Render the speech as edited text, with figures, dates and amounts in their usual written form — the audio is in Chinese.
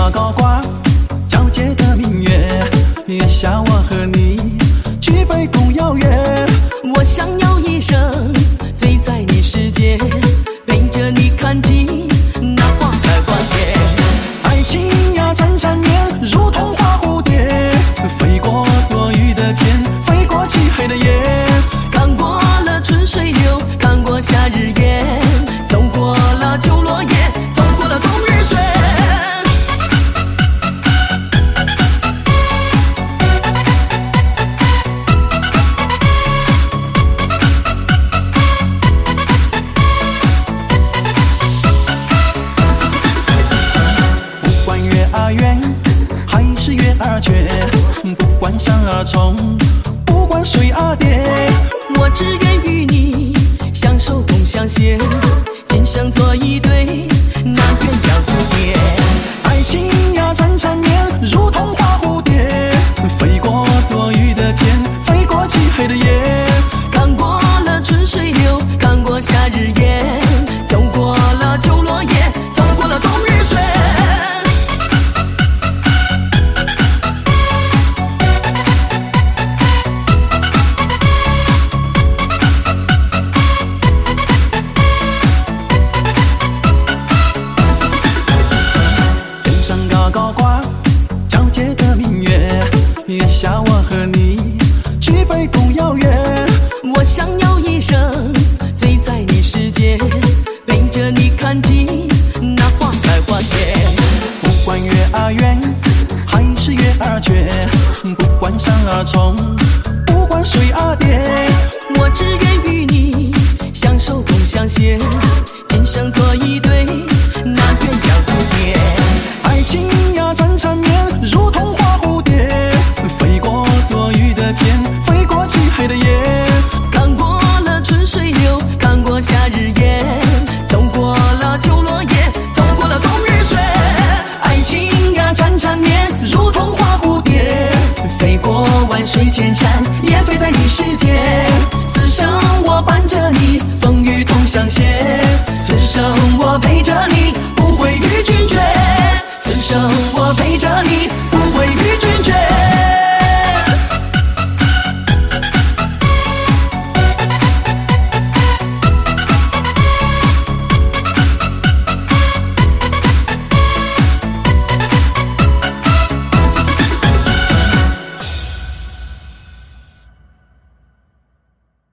高高挂，皎洁的明月，月下我和你举杯共邀月。 我想要一生醉在你世界，陪着你看尽那花开花谢。 爱情呀缠缠绵，如同花蝴蝶，飞过多雨的天，飞过漆黑的夜。 看过了春水流，看过夏日炎，走过了秋落叶，走过了冬日雪。 不管月儿圆还是月儿缺，不管山儿重，不管水儿叠， 我只愿与你相守共相携，今生做一对那鸳鸯蝴蝶。 爱情呀缠缠绵，如同花蝴蝶，飞过多雨的天，飞过漆黑的夜。 看过了春水流，看过夏日炎，走过了秋落叶，走过了冬日雪。 天上高高挂，皎洁的明月，月下我和你举杯共邀月。 我想要一生醉在你世界，陪着你看尽那花开花谢。 不管月儿圆还是月儿缺，不管山儿重，不管水儿叠。 我只愿与你相守共相携，今生做一对那鸳鸯蝴蝶。 爱情呀缠缠绵，如同花蝴蝶，飞过多雨的天，飞过漆黑的夜。 看过了春水流，看过夏日炎，走过了秋落叶，走过了冬日雪。 爱情呀缠缠绵，如同花蝴蝶，飞过万水千山，